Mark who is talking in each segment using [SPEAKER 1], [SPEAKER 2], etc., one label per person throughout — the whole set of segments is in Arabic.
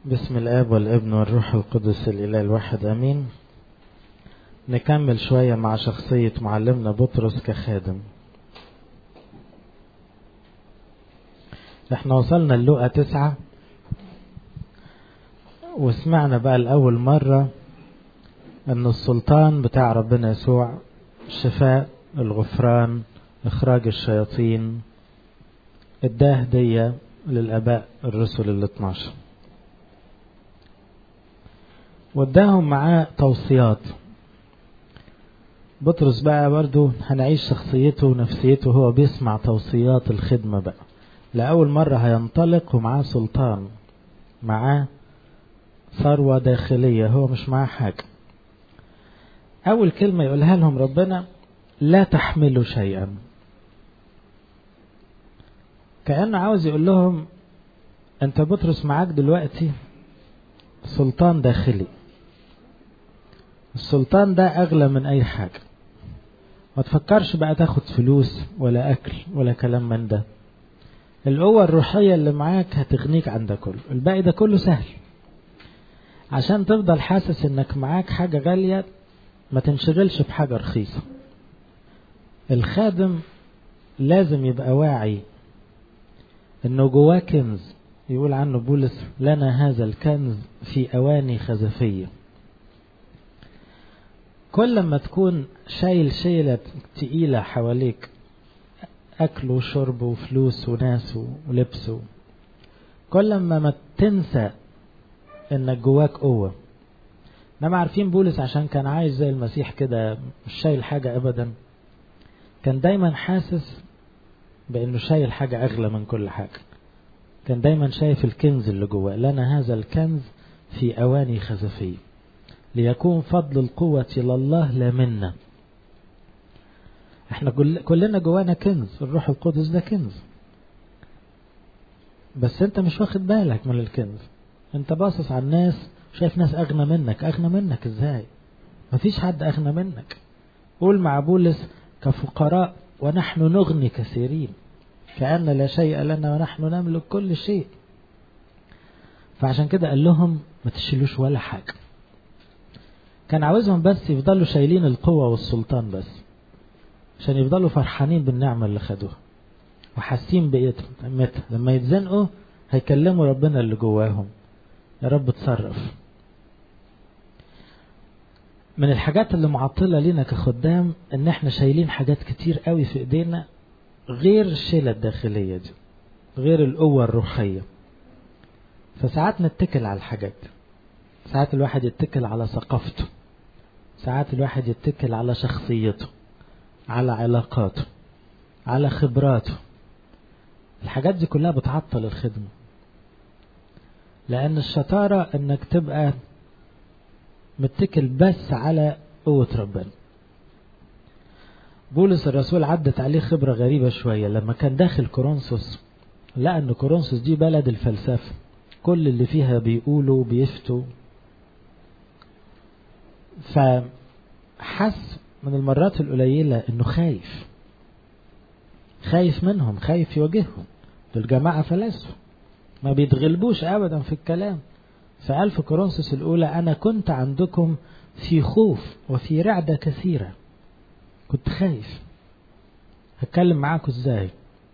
[SPEAKER 1] بسم الآب والابن والروح القدس الإله الواحد أمين. نكمل شوية مع شخصية معلمنا بطرس كخادم. احنا وصلنا للقا 9 وسمعنا بقى الأول مرة أن السلطان بتاع ربنا يسوع الشفاء، الغفران، إخراج الشياطين، اداه هدية للآباء الرسل 12 واداهم معاه توصيات. بطرس بقى برضو هنعيش شخصيته ونفسيته هو بيسمع توصيات الخدمة بقى. لأول مرة هينطلق ومعاه سلطان، معاه ثروة داخلية، هو مش معاه حاجة. أول كلمة يقولها لهم ربنا: لا تحملوا شيئا. كأنه عاوز يقول لهم أنت بطرس معاك دلوقتي سلطان داخلي، السلطان ده أغلى من أي حاجة. ما تفكرش بقى تاخد فلوس ولا أكل ولا كلام من ده. القوة الروحية اللي معاك هتغنيك عن ده كله، الباقي ده كله سهل. عشان تفضل حاسس انك معاك حاجة غالية ما تنشغلش بحاجة رخيصة. الخادم لازم يبقى واعي انه جواه كنز، يقول عنه بولس: لنا هذا الكنز في أواني خزفية. كل ما تكون شايل شيلة تقيلة حواليك، أكل وشرب وفلوس وناس ولبس، كل ما تنسى انك جواك قوة. انما عارفين بولس عشان كان عايش زي المسيح كده، مش شايل حاجة ابدا، كان دايما حاسس بانه شايل حاجة اغلى من كل حاجة. كان دايما شايف الكنز اللي جواه: لنا هذا الكنز في اواني خزفية ليكون فضل القوة لله لا منا. احنا كلنا جوانا كنز، الروح القدس ده كنز، بس انت مش واخد بالك من الكنز. انت باصص على الناس، شايف ناس اغنى منك. اغنى منك ازاي؟ مفيش حد اغنى منك. قول مع بولس: كفقراء ونحن نغني كثيرين، كأن لا شيء لنا ونحن نملك كل شيء. فعشان كده قال لهم ما تشيلوش ولا حاجة. كان عاوزهم بس يفضلوا شايلين القوة والسلطان بس، عشان يفضلوا فرحانين بالنعمة اللي خدوها وحاسين بقيمتها. لما يتزنقوا هيكلموا ربنا اللي جواهم: يا رب تصرف. من الحاجات اللي معطلة لنا كخدام ان احنا شايلين حاجات كتير قوي في ايدينا غير الشيلة الداخلية دي، غير القوة الروحية. فساعات نتكل على الحاجات، ساعات الواحد يتكل على ثقافته، ساعات الواحد يتكل على شخصيته، على علاقاته، على خبراته. الحاجات دي كلها بتعطل الخدمة، لأن الشطارة انك تبقى متكل بس على قوة ربنا. بولس الرسول عدت عليه خبرة غريبة شوية لما كان داخل كورنثوس، لقى ان كورنثوس دي بلد الفلسفة، كل اللي فيها بيقولوا بيفتوا. فحس من المرات القليلة انه خايف منهم، خايف يواجههم. دول جماعة فلاسفة ما بيتغلبوش ابدا في الكلام. فقال في كورنثوس الأولى: أنا كنت عندكم في خوف وفي رعدة كثيرة. كنت خايف، هتكلم معاكم ازاي؟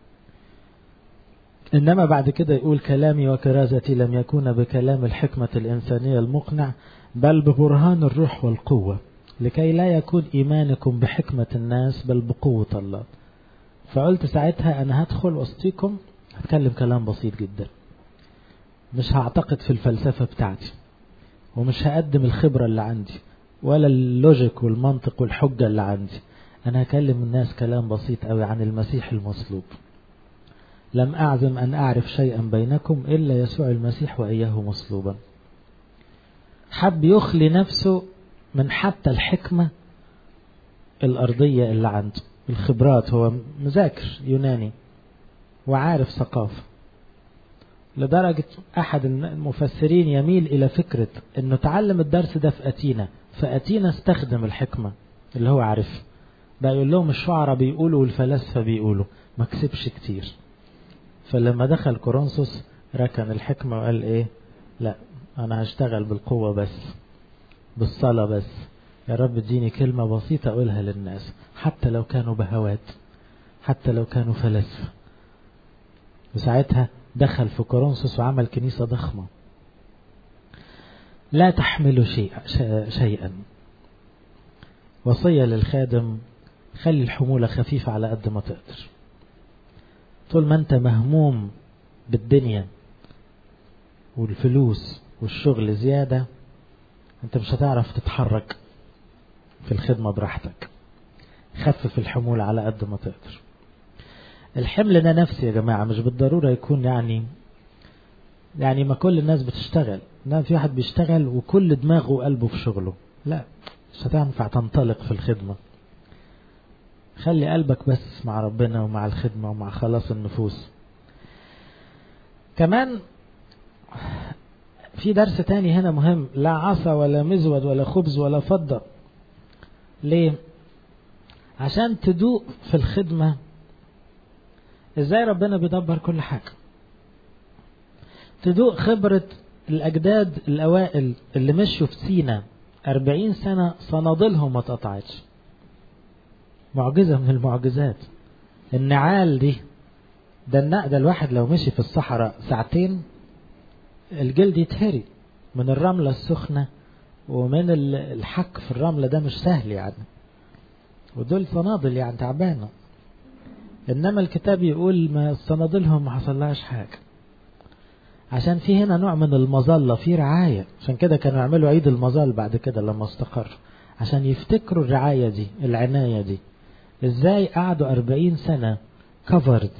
[SPEAKER 1] إنما بعد كده يقول: كلامي وكرازتي لم يكون بكلام الحكمة الإنسانية المقنع، بل ببرهان الروح والقوة، لكي لا يكون إيمانكم بحكمة الناس بل بقوة الله. فقلت ساعتها أنا هدخل وسطيكم هتكلم كلام بسيط جدا، مش هعتقد في الفلسفة بتاعتي، ومش هقدم الخبرة اللي عندي ولا اللوجيك والمنطق والحجة اللي عندي. أنا هكلم الناس كلام بسيط قوي عن المسيح المصلوب. لم أعزم أن أعرف شيئا بينكم إلا يسوع المسيح وإياه مصلوبا. حب يخلي نفسه من حتى الحكمة الأرضية اللي عنده، الخبرات. هو مذاكر يوناني وعارف ثقافة، لدرجة أحد المفسرين يميل إلى فكرة أنه تعلم الدرس ده في أتينا، فأتينا استخدم الحكمة اللي هو عارف. بقى يقول لهم الشعراء بيقولوا والفلاسفة بيقولوا، ما كسبش كتير. فلما دخل كورنثوس ركن الحكمة وقال إيه؟ لا، أنا هشتغل بالقوة بس، بالصلاة بس، يا رب اديني كلمة بسيطة أقولها للناس، حتى لو كانوا بهوات، حتى لو كانوا فلاسفة. وساعتها دخل في كورنثوس وعمل كنيسة ضخمة. لا تحملوا شيئا. وصية للخادم: خلي الحمولة خفيفة على قد ما تقدر. طول ما انت مهموم بالدنيا والفلوس والشغل زيادة، انت مش هتعرف تتحرك في الخدمة براحتك. خفف الحمولة على قد ما تقدر. الحمل ده نفسي يا جماعة، مش بالضرورة يكون يعني ما كل الناس بتشتغل. في واحد بيشتغل وكل دماغه وقلبه في شغله، لا، مش هتنفع تنطلق في الخدمة. خلي قلبك بس مع ربنا ومع الخدمة ومع خلاص النفوس. كمان في درس تاني هنا مهم: لا عصا ولا مزود ولا خبز ولا فضة. ليه؟ عشان تدوق في الخدمة ازاي ربنا بيدبر كل حاجة. تدوق خبرة الأجداد الأوائل اللي مشوا في سينا 40 سنة صنادلهم ما تقطعتش. معجزة من المعجزات. النعال دي، ده الواحد لو مشي في الصحراء ساعتين الجلد يتهري من الرملة السخنة ومن الحك في الرملة، ده مش سهل يعني. ودول صنادل يعني تعبانة. إنما الكتاب يقول ما صنادلهم ما حصلهاش حاجة، عشان في هنا نوع من المظلة، في رعاية. عشان كده كانوا يعملوا عيد المظل بعد كده لما استقر، عشان يفتكروا الرعاية دي، العناية دي. ازاي قعدوا 40 سنة كفرد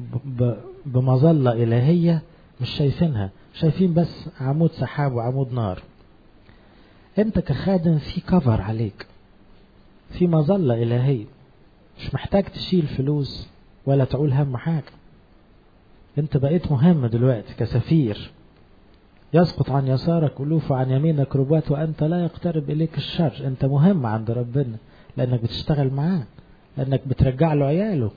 [SPEAKER 1] بمظلة إلهية، مش شايفينها، شايفين بس عمود سحاب وعمود نار. انت كخادم في كفر عليك، في مظلة إلهية، مش محتاج تشيل فلوس ولا تعول هم حاجة. انت بقيت مهم دلوقتي كسفير. يسقط عن يسارك ألوف وعن يمينك ربوات وأنت لا يقترب إليك الشر. انت مهم عند ربنا لأنك بتشتغل معاه، لأنك بترجع له عياله.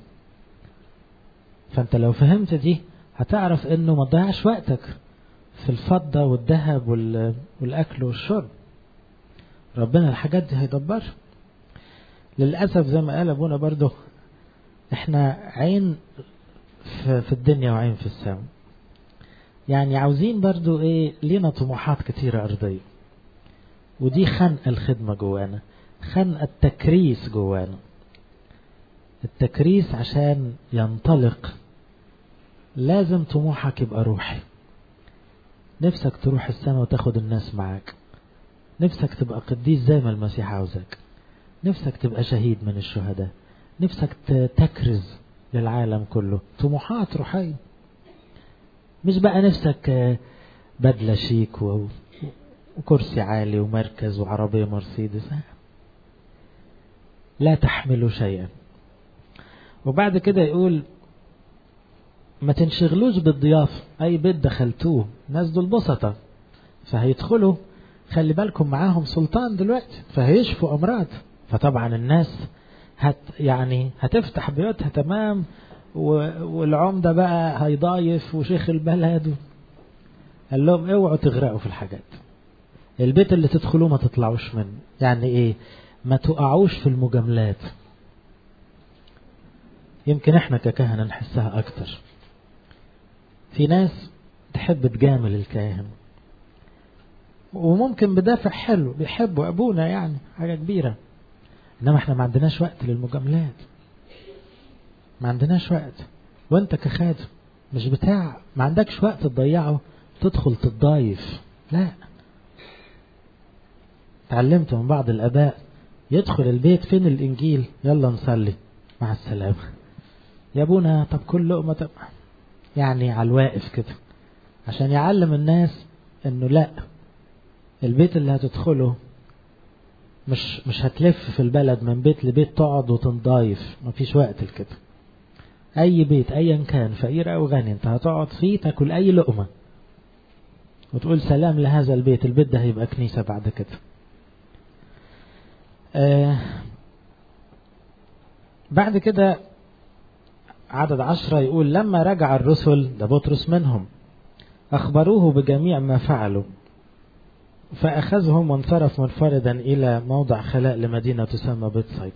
[SPEAKER 1] فانت لو فهمت دي هتعرف انه ما تضيعش وقتك في الفضة والذهب والأكل والشرب. ربنا الحاجات دي هيدبرها. للأسف زي ما قال أبونا برضو، احنا عين في الدنيا وعين في السماء. يعني عاوزين برضو لينا طموحات كتيرة أرضية، ودي خنق الخدمة جوانا، خنق التكريس جوانا. التكريس عشان ينطلق لازم طموحك يبقى روحي. نفسك تروح السماء وتاخد الناس معاك، نفسك تبقى قديس زي ما المسيح عاوزك، نفسك تبقى شهيد من الشهداء، نفسك تكرز للعالم كله. طموحات روحية، مش بقى نفسك بدلة شيك وكرسي عالي ومركز وعربية مرسيدس. لا تحملوا شيئا. وبعد كده يقول ما تنشغلوش بالضيافة. أي بيت دخلتوه ناس دول بسطة فهيدخلوا، خلي بالكم معاهم سلطان دلوقتي، فهيشفوا أمراض. فطبعا الناس هتفتح بيوتها تمام، والعمدة بقى هيضايف وشيخ البلد. قال لهم اوعوا تغرقوا في الحاجات. البيت اللي تدخلوه ما تطلعوش منه. يعني ما تقعوش في المجاملات. يمكن احنا ككهنة نحسها اكتر. في ناس تحب تجامل الكاهن، وممكن بدافع حلو، بيحبوا ابونا يعني حاجة كبيرة. انما احنا ما عندناش وقت للمجاملات، ما عندناش وقت. وانت كخادم مش ما عندكش وقت تضيعه تدخل تتضايف. لا، تعلمت من بعض الاباء يدخل البيت فين الانجيل، يلا نصلي مع السلامة يا ابونا. طب كل لقمة يعني على الواقف كده، عشان يعلم الناس انه لا، البيت اللي هتدخله مش هتلف في البلد من بيت لبيت تقعد وتنضايف. مفيش وقت لكده. اي بيت ايا كان فقير او غني انت هتقعد فيه تاكل اي لقمة وتقول سلام لهذا البيت. البيت ده هيبقى كنيسة بعد كده. بعد كده عدد 10 يقول لما رجع الرسل، ده بطرس منهم، أخبروه بجميع ما فعلوا فأخذهم وانصرف منفردا إلى موضع خلاء لمدينة تسمى بيتسايدا.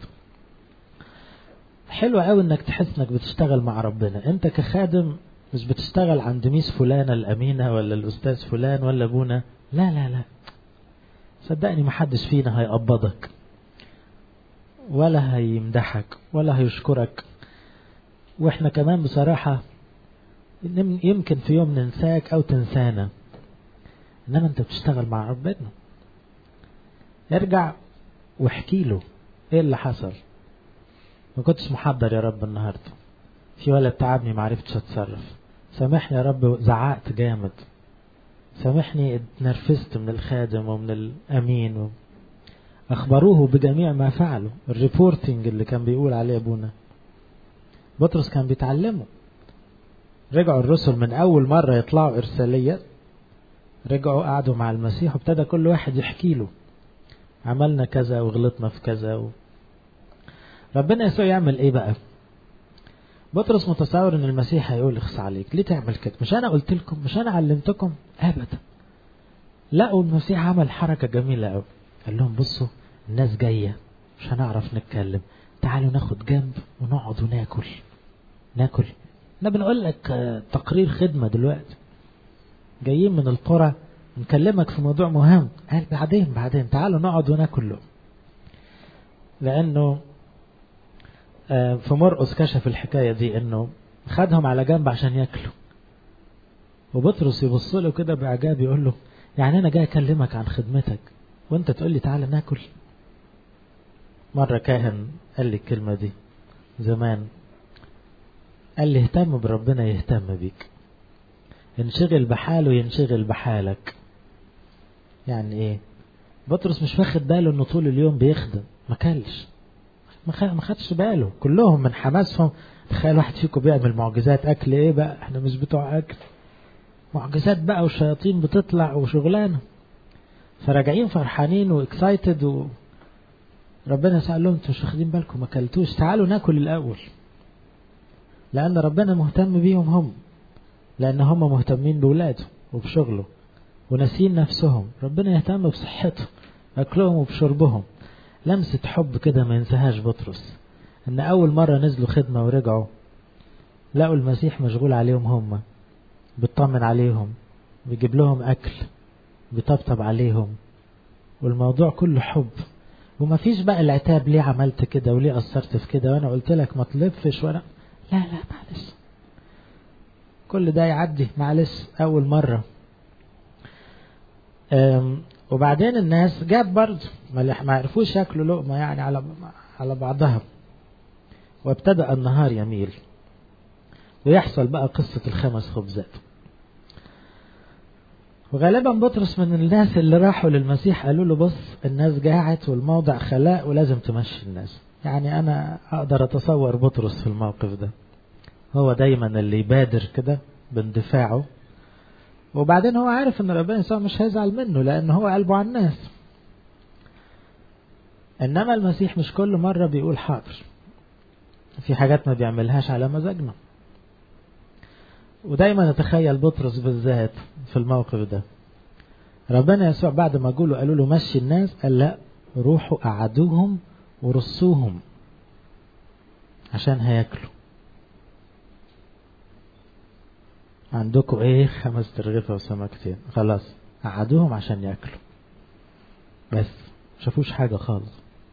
[SPEAKER 1] حلو قوي انك تحس انك بتشتغل مع ربنا. انت كخادم مش بتشتغل عند ميس فلانة الأمينة ولا الأستاذ فلان ولا أبونا، لا لا لا، صدقني محدش فينا هيقبضك ولا هيمدحك ولا هيشكرك. واحنا كمان بصراحة يمكن في يوم ننساك او تنسانا، انما انت بتشتغل مع ربنا. ارجع واحكي له ايه اللي حصل. ما كنتش محضر يا رب النهاردة، في ولد تعبني معرفتش اتصرف، سامحني يا رب زعقت جامد، سامحني اتنرفزت من الخادم ومن الامين اخبروه بجميع ما فعلوا. الريبورتنج اللي كان بيقول عليه ابونا بطرس كان بيتعلمه. رجعوا الرسل من اول مرة يطلعوا ارسالية، رجعوا قعدوا مع المسيح وابتدى كل واحد يحكي له عملنا كذا وغلطنا في كذا ربنا يسوع يعمل ايه بقى؟ بطرس متصور ان المسيح هيقول اخص عليك ليه تعمل كده، مش انا قلت لكم، مش انا علمتكم؟ ابدا. لقوا المسيح عمل حركة جميلة قوي، قال لهم بصوا الناس جاية مش هنعرف نتكلم، تعالوا ناخد جنب ونقعد وناكل. انا بنقول لك تقرير خدمة دلوقتي، جايين من القرى نكلمك في موضوع مهم. قال بعدين تعالوا نقعد وناكل له. لانه في مرقس كشف الحكاية دي، انه خدهم على جنب عشان ياكلوا، وبطرس يبص له كده باعجاب يقول له يعني انا جاي اكلمك عن خدمتك وانت تقول لي تعالى ناكل؟ مرة كاهن قال لي الكلمة دي زمان، قال لي اهتم بربنا يهتم بيك، انشغل بحاله ينشغل بحالك. يعني ايه؟ بطرس مش واخد باله انه طول اليوم بيخدم، ما خدش باله. كلهم من حماسهم، تخيل واحد فيكم بيعمل معجزات اكل، ايه بقى احنا مش بتوع اكل، معجزات بقى والشياطين بتطلع وشغلانه، فراجعين فرحانين واكسايتد ربنا سأل لهم انتوا مش واخدين بالكم ما اكلتوش، تعالوا ناكل الاول. لان ربنا مهتم بيهم هم، لان هم مهتمين بولاده وبشغله وناسين نفسهم. ربنا يهتم بصحتهم، اكلهم وبشربهم. لمسة حب كده ما ينساهاش بطرس، ان اول مرة نزلوا خدمة ورجعوا لقوا المسيح مشغول عليهم، هم بيطمن عليهم، بيجيب لهم اكل، بيطبطب عليهم، والموضوع كله حب. وما فيش بقى العتاب ليه عملت كده وليه قصرت في كده وانا قلت لك ما تلفش وانا لا معلش، كل ده يعدي معلش اول مرة. وبعدين الناس جاب برضه ما عرفوش ياكلوا لقمة يعني على بعضها، وابتدأ النهار يميل ويحصل بقى قصة ال5 خبزات. وغالبا بطرس من الناس اللي راحوا للمسيح قالوا له بص الناس جاعت والموضع خلاء ولازم تمشي الناس. يعني انا اقدر اتصور بطرس في الموقف ده، هو دايما اللي يبادر كده باندفاعه، وبعدين هو عارف ان ربنا يسوع مش هيزعل منه لان هو قلبه على الناس. انما المسيح مش كل مرة بيقول حاضر، في حاجات ما بيعملهاش على مزاجنا. ودايما نتخيل بطرس بالذات في الموقف ده، ربنا يسوع بعد ما قالوا له مشي الناس، قال لا روحوا قعدوهم ورصوهم عشان هياكلوا. عندكم ايه 5 ترغيفة وسمكتين، خلاص قعدوهم عشان ياكلوا، بس شافوش حاجة خالص.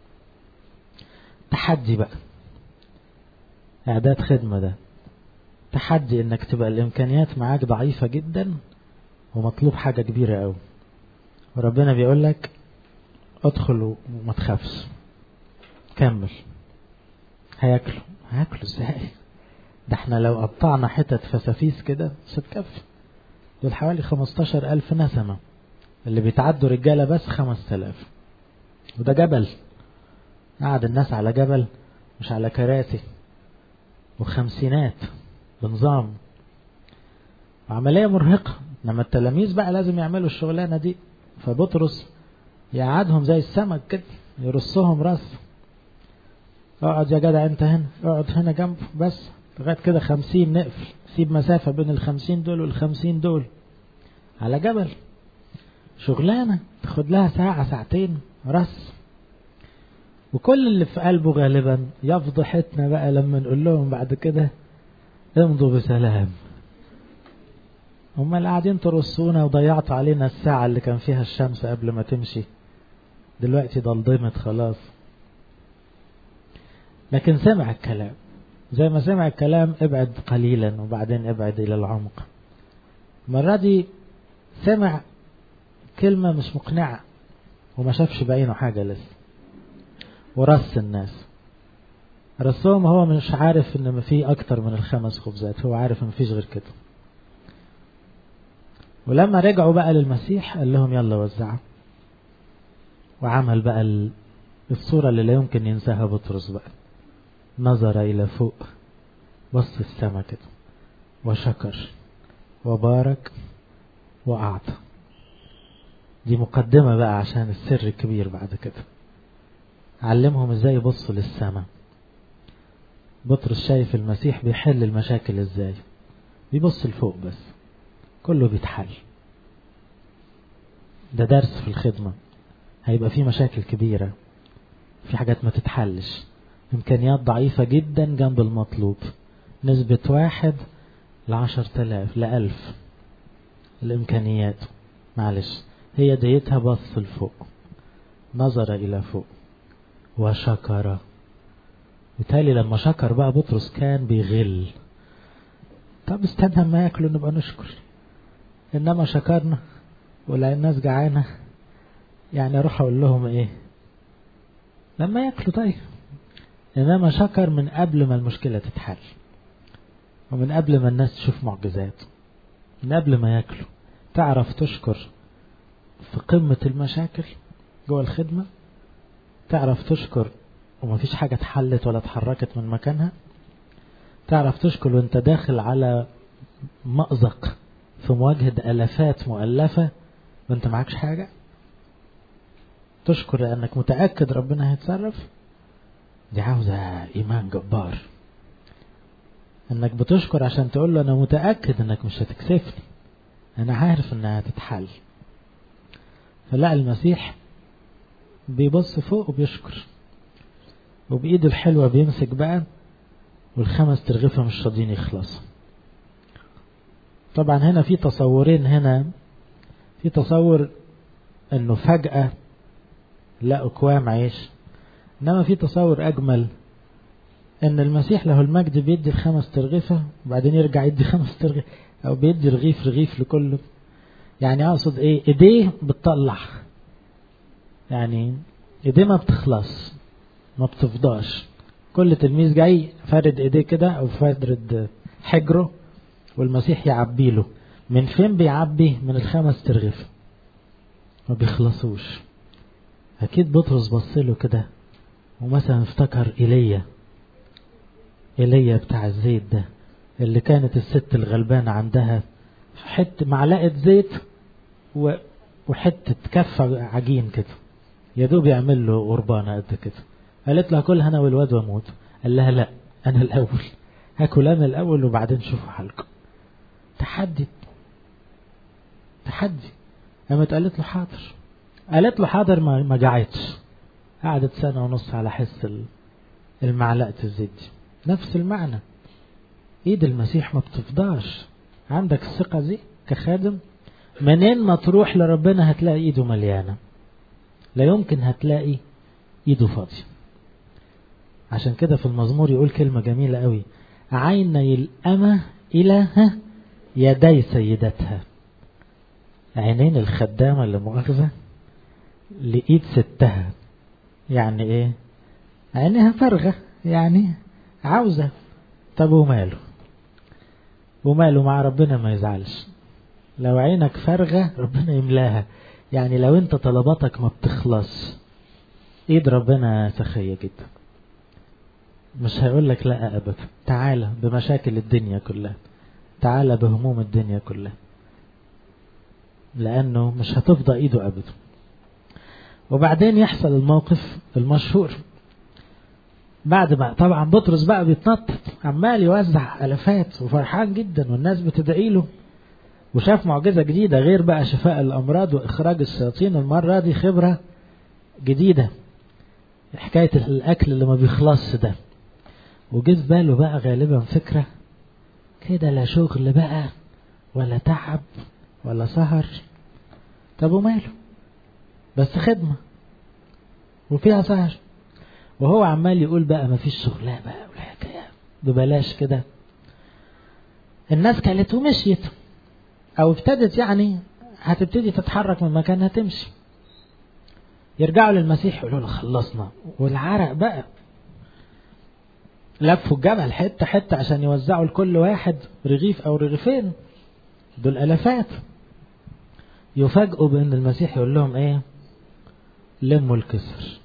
[SPEAKER 1] تحدي بقى، اعداد خدمة ده تحدي، انك تبقى الامكانيات معاك ضعيفة جدا ومطلوب حاجة كبيرة قوي، وربنا بيقول لك ادخل وما تخافش كمل. هياكلوا ازاي؟ ده احنا لو قطعنا حتت فسافيس كده مش هتكفي، دول حوالي 15,000 نسمة، اللي بيتعدوا رجالة بس 5000، وده جبل، قعد الناس على جبل مش على كراسي، وخمسينات بنظام، وعملية مرهقة. انما التلاميذ بقى لازم يعملوا الشغلانة دي، فبطرس يقعدهم زي السمك كده يرصهم رص، اقعد يا جدع انت هنا، اقعد هنا جنبه، بس لغاية كده 50 نقفل، سيب مسافة بين ال50 دول وال50 دول على جبل. شغلانة تاخد لها ساعة ساعتين رأس. وكل اللي في قلبه غالبا يفضحتنا بقى لما نقول لهم بعد كده امضوا بسلام. هم اللي قاعدين ترصونا وضيعتوا علينا الساعة اللي كان فيها الشمس قبل ما تمشي، دلوقتي ضلمت خلاص. لكن سمع الكلام، زي ما سمع الكلام ابعد قليلا وبعدين ابعد إلى العمق. المرة دي سمع كلمة مش مقنعة وما شافش بعينه حاجة لسه، ورص الناس، رصهم. هو مش عارف ان في اكتر من 5 خبزات، هو عارف ان مفيش غير كده. ولما رجعوا بقى للمسيح قال لهم يلا وزعوا. وعمل بقى الصورة اللي لا يمكن ينساها بطرس بقى. نظر الى فوق، بص السما كده، وشكر وبارك واعطى. دي مقدمة بقى عشان السر الكبير بعد كده. علمهم ازاي يبصوا للسما. بطرس شايف المسيح بيحل المشاكل ازاي، بيبص لفوق بس، كله بيتحل. ده درس في الخدمة. هيبقى فيه مشاكل كبيرة، في حاجات ما تتحلش، إمكانيات ضعيفة جدا جنب المطلوب، نسبة 1 ل10,000 ل1000 الإمكانيات. معلش، هي ديتها بص لفوق، نظر إلى فوق وشكر. بالتالي لما شكر بقى بطرس كان بيغل. طب استنى ما يأكلوا نبقى نشكر، إنما شكرنا ولا الناس جعانة، يعني أروح أقول لهم إيه لما يأكلوا؟ طيب. إنما شكر من قبل ما المشكلة تتحل، ومن قبل ما الناس تشوف معجزات، من قبل ما يأكلوا. تعرف تشكر في قمة المشاكل جوه الخدمة، تعرف تشكر ومفيش حاجة اتحلت ولا اتحركت من مكانها، تعرف تشكر وانت داخل على مأزق في مواجهة آلافات مؤلفة وانت معكش حاجة. تشكر لأنك متأكد ربنا هيتصرف. دي عاوزة إيمان جبار، انك بتشكر عشان تقول له انا متأكد انك مش هتكسفني، انا عارف انها هتتحل. فلا، المسيح بيبص فوق وبيشكر، وبإيده الحلوة بيمسك بقى، وال5 ترغيفة مش راضيين يخلصوا. طبعا هنا في تصورين. هنا في تصور انه فجأة لقوا كوام عيش، انما في تصور اجمل ان المسيح له المجد بيدي ال5 ترغيفة وبعدين يرجع يدي 5 ترغيفة، او بيدي رغيف لكله. يعني اقصد ايه؟ ايديه بتطلع، يعني ايديه ما بتخلص، ما بتفضاش. كل تلميذ جاي فارد ايديه كده او فارد حجره، والمسيح يعبي له. من فين بيعبي؟ من ال5 ترغيفة، ما بيخلصوش. اكيد بطرس بصله كده ومثلا افتكر ايليا بتاع الزيت ده، اللي كانت الست الغلبانة عندها معلقة زيت وحتة كفة عجين كده، يدوب يعمل له قربانة قد كده. قالت له كلها انا والواد واموت. قال لها لا، انا الاول هاكل، انا الاول وبعدين شوفوا حالكم. تحدي. قامت قالت له حاضر. قالت له حاضر، ما جعتش. قعدت 1.5 سنة على حس المعلقة الزيت دي. نفس المعنى، ايد المسيح ما بتفضاش. عندك الثقة دي كخادم، منين ما تروح لربنا هتلاقي ايده مليانة، لا يمكن هتلاقي ايده فاضية. عشان كده في المزمور يقول كلمة جميلة قوي: عيني الأمة إلى يدي سيدتها. عينين الخدامة اللي مؤاخذة لإيد ستها. يعني ايه؟ عينها فرغة، يعني عاوزة. طب وماله مع ربنا؟ ما يزعلش لو عينك فرغة، ربنا يملاها. يعني لو انت طلباتك ما بتخلص، ايد ربنا سخية جدا، مش هيقول لك لا ابدا. تعالى بمشاكل الدنيا كلها، تعالى بهموم الدنيا كلها، لانه مش هتفضى ايده ابدا. وبعدين يحصل الموقف المشهور بعد ما طبعا بطرس بقى بيتنطط، عمال يوزع الافات وفرحان جدا والناس بتدعي له. وشاف معجزة جديدة غير بقى شفاء الأمراض وإخراج الشياطين. المرة دي خبرة جديدة، حكاية الأكل اللي ما بيخلصش ده. وجه في باله بقى غالبا فكرة كده، لا شغل بقى ولا تعب ولا سهر، طب وماله، بس خدمة وفيها سهر. وهو عمال يقول بقى ما فيش شغلة بقى والحكاية ببلاش كده. الناس كلت ومشيت، او ابتدت يعني هتبتدي تتحرك من مكانها تمشي. يرجعوا للمسيح يقولوا له خلصنا، والعرق بقى لفوا الجبل حتة حتة عشان يوزعوا لكل واحد رغيف او رغيفين، دول الافات. يفاجئوا بان المسيح يقول لهم ايه؟ لموا الكسر.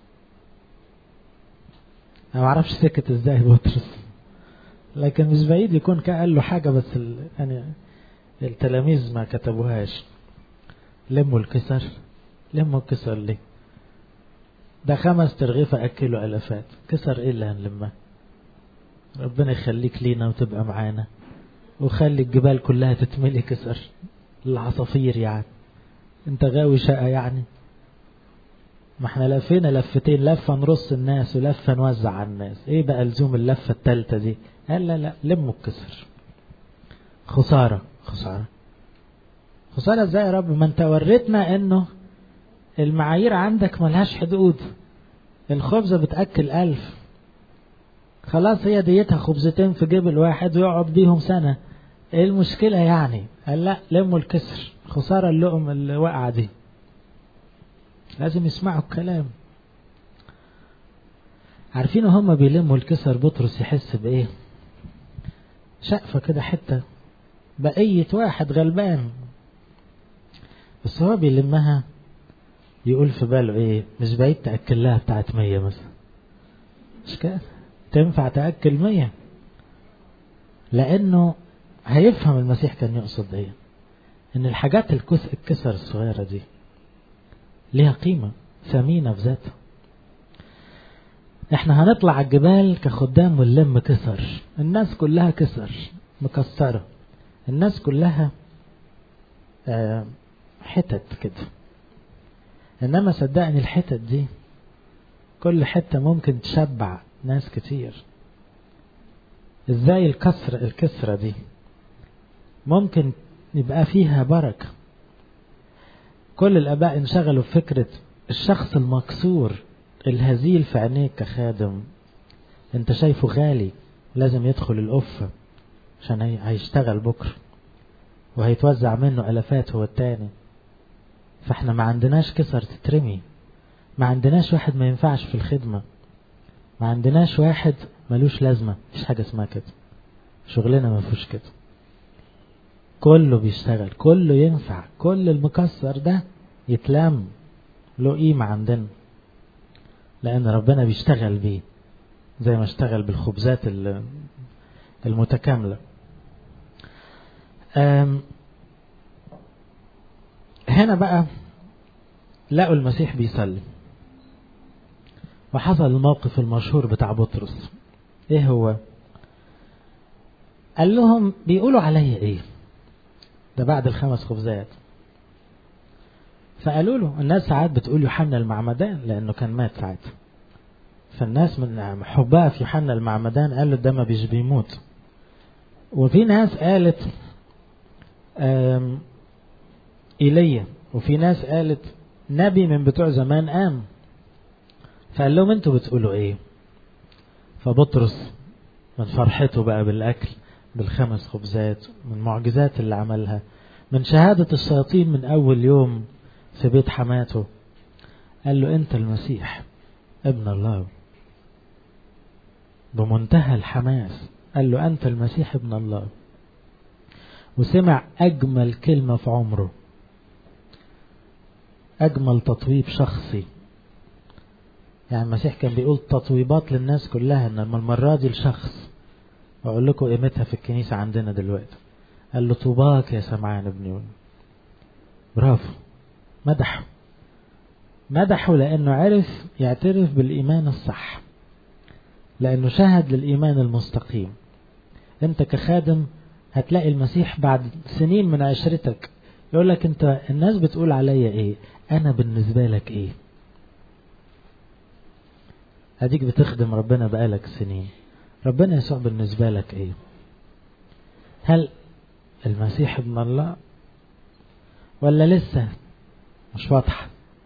[SPEAKER 1] انا معرفش سكت ازاي بطرس، لكن مش بعيد يكون قال له حاجة، بس يعني التلاميذ ما كتبوهاش. لموا الكسر. لموا الكسر ليه؟ ده 5 ترغيفة أكلوا ألفات، كسر إيه اللي هنلمه؟ ربنا يخليك لينا وتبقى معانا، وخلي الجبال كلها تتملي كسر، العصافير يعني. انت غاوي شقة يعني؟ ما احنا لفينا لفتين، لفة نرص الناس ولفة نوزع على الناس، ايه بقى لزوم اللفة التالتة دي؟ قال لا لموا الكسر. خسارة خسارة خسارة ازاي يا رب؟ ما انت وريتنا انه المعايير عندك ملهاش حدود. الخبزة بتأكل 1000، خلاص هي ديتها خبزتين في جيب الواحد ويقعد بيهم سنة، ايه المشكلة يعني؟ قال لا لموا الكسر، خسارة اللقم اللي وقع دي. لازم يسمعوا الكلام. عارفين هم بيلموا الكسر بطرس يحس بايه؟ شقفة كده حتة بقية واحد غلبان، بس هو بيلمها يقول في باله ايه؟ مش بعيد تأكل لها بتاعت 100 مثلا، مش كده؟ تنفع تأكل 100، لانه هيفهم المسيح كان يقصد ايه، ان الحاجات الكسر الصغيرة دي ليها قيمة ثمينة في ذاتها. احنا هنطلع الجبال كخدام ونلم كسر، الناس كلها كسر مكسرة، الناس كلها حتت كده. انما صدقني الحتت دي كل حتة ممكن تشبع ناس كتير. ازاي الكسرة دي ممكن يبقى فيها بركة. كل الاباء انشغلوا بفكرة الشخص المكسور الهزيل في عينيك كخادم، انت شايفه غالي، لازم يدخل القفة عشان هيشتغل بكرة وهيتوزع منه ألفات هو التاني. فاحنا ما عندناش كسر تترمي، ما عندناش واحد ما ينفعش في الخدمة، ما عندناش واحد ملوش لازمة، مش حاجة اسمها كده. شغلنا ما فيهوش كده، كله بيشتغل، كله ينفع، كل المكسر ده يتلام له قيمة عندنا، لأن ربنا بيشتغل بيه زي ما اشتغل بالخبزات المتكاملة. هنا بقى لقوا المسيح بيصلي، وحصل الموقف المشهور بتاع بطرس. ايه هو؟ قال لهم بيقولوا عليا ايه؟ ده بعد ال5 خبزات. فقالوا له الناس ساعات بتقول يوحنا المعمدان لانه كان مات ساعتها، فالناس من حبها في يوحنا المعمدان قالوا ده ما بيموت. وفي ناس قالت إيليا، وفي ناس قالت نبي من بتوع زمان قام. فقال لهم انتوا بتقولوا ايه؟ فبطرس من فرحته بقى بالأكل، بال5 خبزات، من المعجزات اللي عملها، من شهادة الشياطين من أول يوم في بيت حماته، قال له أنت المسيح ابن الله. بمنتهى الحماس قال له أنت المسيح ابن الله. وسمع أجمل كلمة في عمره، أجمل تطويب شخصي. يعني المسيح كان بيقول تطويبات للناس كلها، إنما المرة دي الشخص أقول لكم قيمتها في الكنيسة عندنا دلوقتي. قال له طوباك يا سمعان ابن يونس. برافو، مدحه لأنه عرف يعترف بالإيمان الصح، لأنه شهد للإيمان المستقيم. أنت كخادم هتلاقي المسيح بعد سنين من عشرتك يقول لك انت الناس بتقول عليا ايه، انا بالنسبة لك ايه. هديك بتخدم ربنا بقالك سنين، ربنا يسوع بالنسبة لك ايه؟ هل المسيح ابن الله ولا لسه مش واضحة،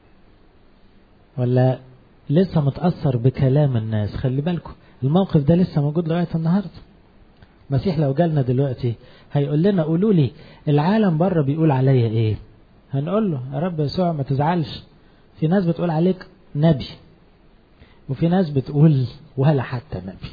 [SPEAKER 1] ولا لسه متأثر بكلام الناس؟ خلي بالكم الموقف ده لسه موجود لغاية النهاردة. المسيح لو جالنا دلوقتي هيقول لنا قولوا لي العالم بره بيقول عليا ايه، هنقول له يا رب يسوع ما تزعلش، في ناس بتقول عليك نبي، وفي ناس بتقول ولا حتى نبي.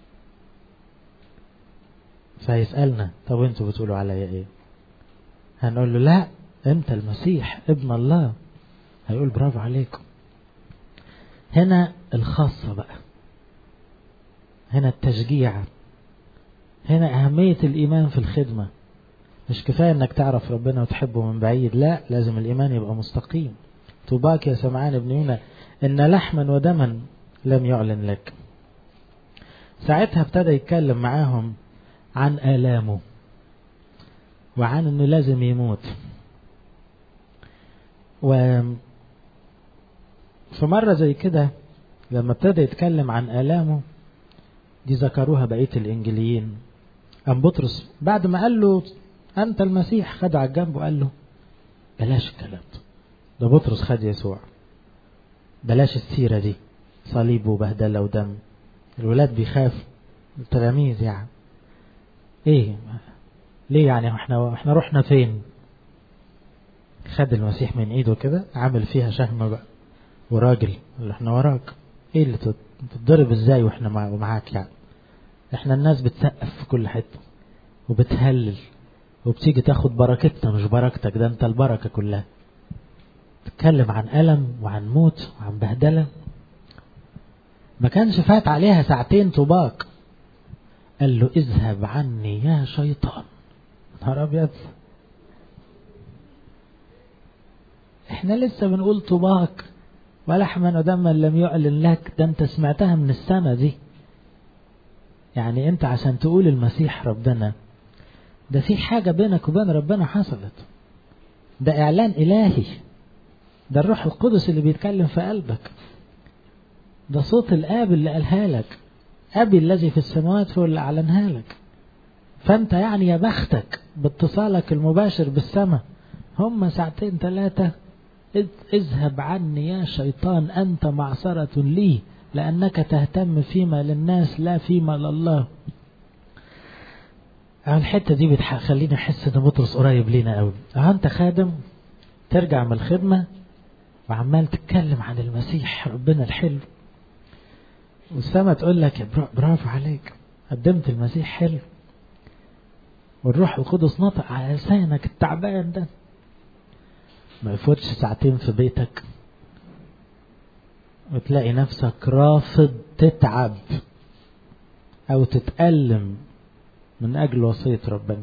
[SPEAKER 1] فيسألنا طب انتوا بتقولوا عليا ايه؟ هنقول له لا انت المسيح ابن الله. هيقول برافو عليكم. هنا الخاصة بقى، هنا التشجيع، هنا أهمية الإيمان في الخدمة. مش كفاية انك تعرف ربنا وتحبه من بعيد، لا لازم الإيمان يبقى مستقيم. طوباك يا سمعان بن يونا إن لحما ودما لم يعلن لك. ساعتها ابتدى يتكلم معاهم عن آلامه وعن انه لازم يموت. وفي مرة زي كده لما ابتدى يتكلم عن آلامه دي ذكروها بقية الإنجيليين، أم بطرس بعد ما قال له أنت المسيح خد على الجنب وقال له بلاش الكلام ده بطرس خد يسوع، بلاش السيرة دي، صليب وبهدلة ودم. الولاد بيخاف، التلاميذ يعني ايه ليه يعني احنا رحنا فين؟ خد المسيح من ايده كده عامل فيها شهم بقى، وراجل اللي احنا وراك ايه اللي تتضرب ازاي واحنا معاك يعني؟ احنا الناس بتسقف في كل حتة وبتهلل وبتيجي تاخد بركتنا مش بركتك، ده انت البركة كلها. تتكلم عن ألم وعن موت وعن بهدلة. ما كانش فات عليها ساعتين طباق قال له اذهب عني يا شيطان. نهار ابيض، احنا لسه بنقول طباق ولحما ودما لم يعلن لك، ده انت سمعتها من السماء دي. يعني انت عشان تقول المسيح ربنا، ده في حاجة بينك وبين ربنا حصلت، ده اعلان الهي، ده الروح القدس اللي بيتكلم في قلبك، ده صوت الاب اللي قالها لك، ابي الذي في السماوات هو اللي اعلنها لك. فانت يعني يا بختك باتصالك المباشر بالسماء. هم ساعتين ثلاثة اذهب عني يا شيطان أنت معصرة لي لأنك تهتم فيما للناس لا فيما لله. الحتة دي بتخليني أحس إن بطرس قريب لينا قوي. أنت خادم ترجع من الخدمة وعمال تتكلم عن المسيح ربنا الحلو، والسما تقول لك برافو عليك قدمت المسيح حلو، والروح القدس نطق على لسانك التعبان ده. ما يفوتش ساعتين في بيتك وتلاقي نفسك رافض تتعب او تتألم من اجل وصية ربنا.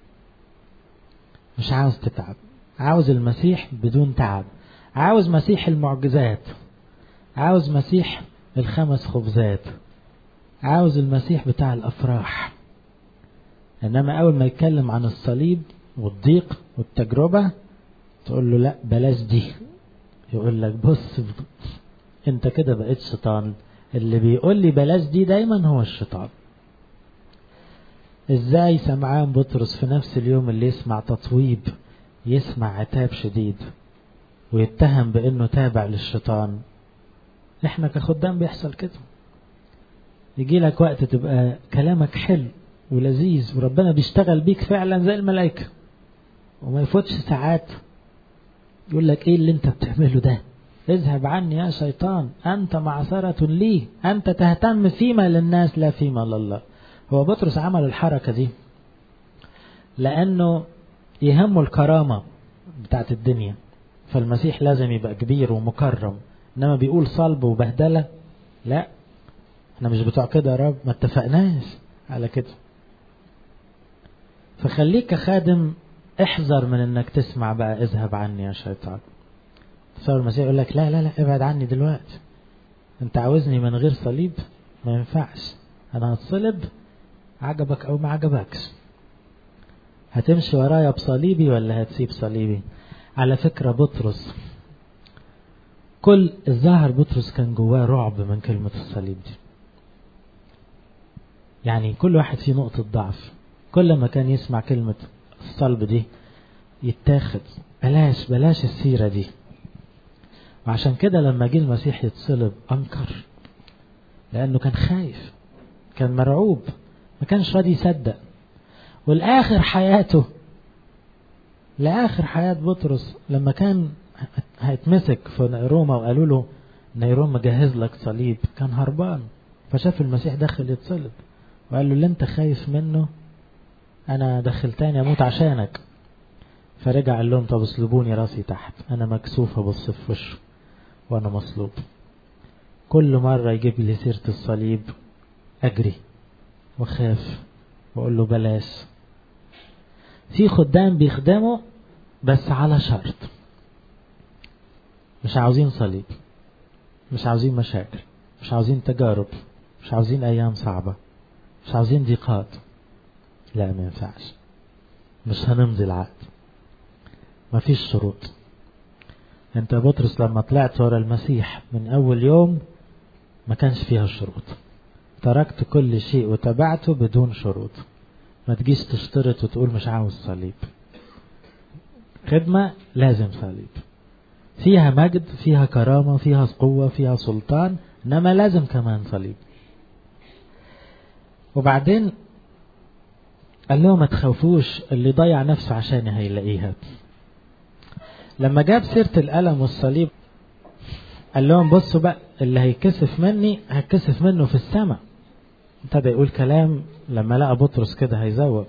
[SPEAKER 1] مش عاوز تتعب، عاوز المسيح بدون تعب، عاوز مسيح المعجزات، عاوز مسيح الخمس خبزات، عاوز المسيح بتاع الافراح. انما اول ما يتكلم عن الصليب والضيق والتجربة تقول له لا بلاش دي، يقول لك بص انت كده بقيت شيطان. اللي بيقول لي بلاش دي دايما هو الشيطان. ازاي سمعان بطرس في نفس اليوم اللي يسمع تطويب يسمع عتاب شديد ويتهم بانه تابع للشيطان؟ احنا كخدام بيحصل كده، يجي لك وقت تبقى كلامك حلو ولذيذ وربنا بيشتغل بيك فعلا زي الملائكة، وما يفوتش ساعات يقول لك ايه اللي انت بتعمله ده؟ اذهب عني يا شيطان انت معصرة لي انت تهتم فيما للناس لا فيما لله. هو بطرس عمل الحركة دي لانه يهمه الكرامة بتاعت الدنيا، فالمسيح لازم يبقى كبير ومكرم، انما بيقول صلب وبهدلة لا، احنا مش بتوع كده يا رب، ما اتفقناش على كده. فخليك كخادم احذر من انك تسمع بقى اذهب عني يا شيطان. تصور المسيح يقول لك لا لا لا ابعد عني دلوقتي، انت عاوزني من غير صليب؟ ما ينفعش، انا هتصلب عجبك او ما عجبكش. هتمشي ورايا بصليبي ولا هتسيب صليبي؟ على فكرة بطرس كل الظاهر بطرس كان جواه رعب من كلمة الصليب دي. يعني كل واحد فيه نقطة ضعف، كل ما كان يسمع كلمة الصلب دي يتاخد بلاش السيرة دي. وعشان كده لما جه المسيح يتصلب أنكر، لأنه كان خايف، كان مرعوب، ما كانش راضي يصدق. والآخر حياته، لآخر حياة بطرس لما كان هيتمسك في روما وقالوا له نيرون مجهز لك صليب، كان هربان، فشاف المسيح داخل يتصلب وقال له اللي انت خايف منه انا دخلتاني اموت عشانك. فرجع قال لهم طب اصلبوني راسي تحت، انا مكسوف ابص في وشه وانا مصلوب. كل مرة يجيب لي سيرة الصليب اجري وخاف واقول له بلاش. في خدام بيخدموا بس على شرط، مش عاوزين صليب، مش عاوزين مشاكل، مش عاوزين تجارب، مش عاوزين ايام صعبة، مش عاوزين ضيقات. لا ما ينفعش، مش هنمضي العقد، ما فيش شروط. انت بطرس لما طلعت ورا المسيح من اول يوم ما كانش فيها الشروط، تركت كل شيء وتبعته بدون شروط. ما تجيش تشترط وتقول مش عاوز صليب. خدمة لازم صليب، فيها مجد، فيها كرامة، فيها قوة، فيها سلطان، انما لازم كمان صليب. وبعدين قال لهم ما تخافوش، اللي ضيع نفسه عشاني هيلاقيها. لما جاب سيرة الألم والصليب قال لهم بصوا بقى، اللي هيكسف مني هتكسف منه في السماء. ابتدى يقول كلام لما لقى بطرس كده هيزوق.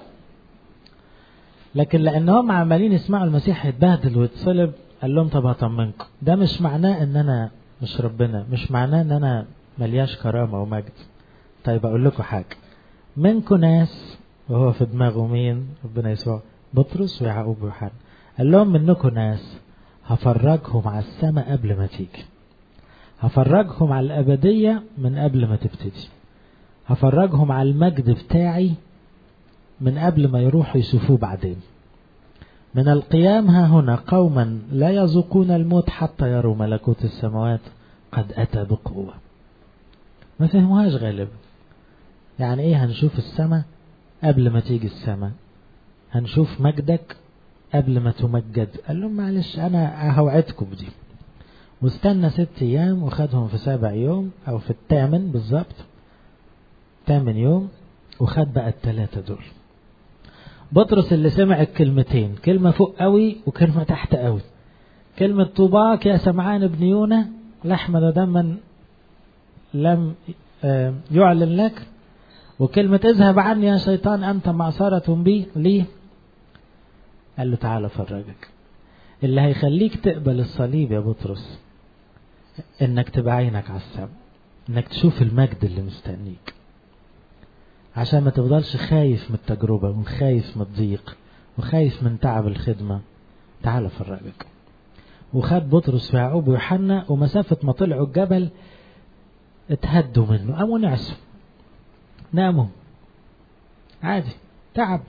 [SPEAKER 1] لكن لأنهم عمالين يسمعوا المسيح يتبهدل ويتصلب قال لهم طب هطمنكم، ده مش معناه ان انا مش ربنا، مش معناه ان انا ملياش كرامة ومجد. طيب اقول لكم حاجة، منكم ناس، وهو في دماغه مين؟ ربنا يسوع، بطرس ويعقوب ويوحنا. قال لهم منكم ناس هفرجهم على السماء قبل ما تيجي، هفرجهم على الأبدية من قبل ما تبتدي، هفرجهم على المجد بتاعي من قبل ما يروحوا يشوفوه بعدين. من القيام ها هنا قوما لا يذوقون الموت حتى يروا ملكوت السماوات قد أتى بقوة. ما فهموهاش غالبا. يعني ايه هنشوف السماء قبل ما تيجي السماء؟ هنشوف مجدك قبل ما تمجد. قال لهم معلش انا هوعدكم بدي. واستنى 6 ايام وخدهم في 7 يوم او في 8 بالظبط، 8 يوم، وخد بقى ال3 دول. بطرس اللي سمع الكلمتين، كلمة فوق قوي وكلمة تحت قوي. كلمة طوباك يا سمعان ابن يونا، لحما دما لم يعلن لك، وكلمة اذهب عني يا شيطان أنت معصرة بي ليه. قال له تعالى فرجك. اللي هيخليك تقبل الصليب يا بطرس انك تبقى عينك على السماء، انك تشوف المجد اللي مستنيك، عشان ما تفضلش خايف من التجربة وخايف من الضيق وخايف من تعب الخدمة. تعالى فرجك. وخد بطرس ويعقوب ويوحنا، ومسافة ما طلعوا الجبل اتهدوا منه، قاموا نعسوا، ناموا عادي، تعب.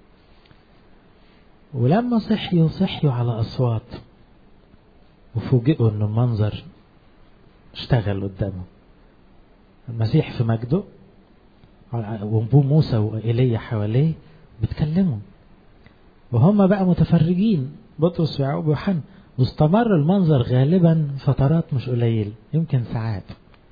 [SPEAKER 1] ولما صحيوا على أصوات، وفوجئوا ان المنظر اشتغل قدامه. المسيح في مجده وابوه موسى وإيليا حواليه بيتكلموا، وهم بقى متفرجين بطرس ويعقوب ويوحنا. واستمر المنظر غالبا فترات مش قليل، يمكن ساعات.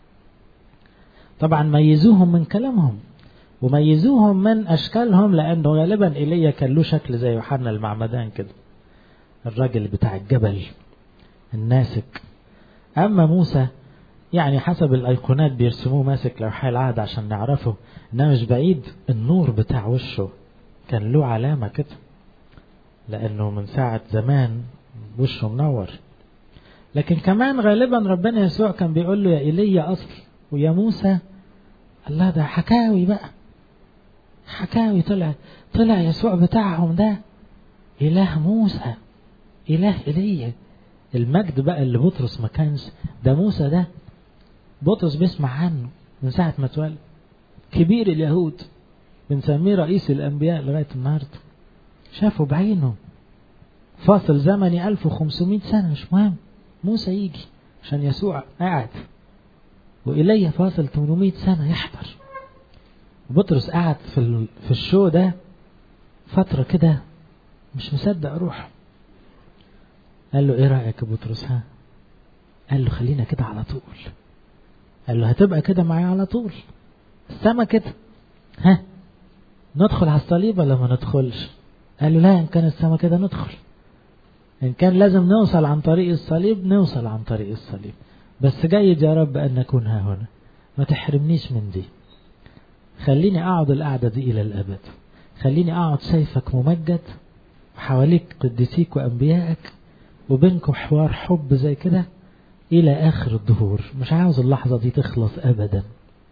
[SPEAKER 1] طبعا ميزوهم من كلامهم وميزوهم من أشكالهم، لأنه غالبا إيليا كان له شكل زي يوحنا المعمدان كده، الراجل بتاع الجبل الناسك. أما موسى يعني حسب الأيقونات بيرسموه ماسك لوحي العهد عشان نعرفه، إنه مش بعيد النور بتاع وشه كان له علامة كده، لأنه من ساعة زمان وشه منور. لكن كمان غالبا ربنا يسوع كان بيقول له يا إيليا أصل ويا موسى. الله، ده حكاوي بقى، حكاوي. طلع يسوع بتاعهم ده إله موسى، إله إيليا. المجد بقى اللي بطرس ما كانش، ده موسى ده بطرس بيسمع عنه من ساعة ما اتولد، كبير اليهود، بنسميه رئيس الأنبياء لغاية النهاردة. شافه بعينه. فاصل زمني 1500 سنة مش مهم، موسى يجي عشان يسوع قاعد، وإيليا فاصل 800 سنة يحضر. بطرس قاعد في الشو ده فترة كده مش مصدق روحه. قال له ايه رأيك يا بطرس؟ ها؟ قال له خلينا كده على طول. قال له هتبقى كده معايا على طول، السما كده، ها ندخل على الصليب ولا ما ندخلش؟ قال له لا، إن كان السما كده ندخل، إن كان لازم نوصل عن طريق الصليب نوصل عن طريق الصليب، بس جيد يا رب أن نكون ها هنا، ما تحرمنيش من دي، خليني أقعد القعدة دي إلى الأبد، خليني أقعد شايفك ممجد وحواليك قديسيك وأنبيائك وبينكم حوار حب زي كده إلى آخر الظهور، مش عاوز اللحظة دي تخلص أبدا.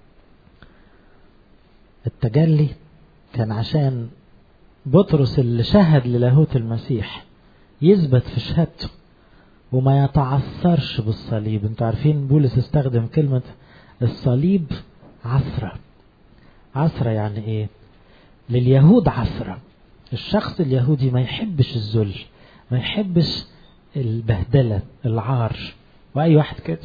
[SPEAKER 1] التجلي كان عشان بطرس اللي شهد للاهوت المسيح يثبت في شهادته وما يتعثرش بالصليب. انتوا عارفين بولس استخدم كلمة الصليب عثرة. عثرة يعني ايه؟ لليهود عثرة. الشخص اليهودي ما يحبش الذل، ما يحبش البهدلة العار، واي واحد كده.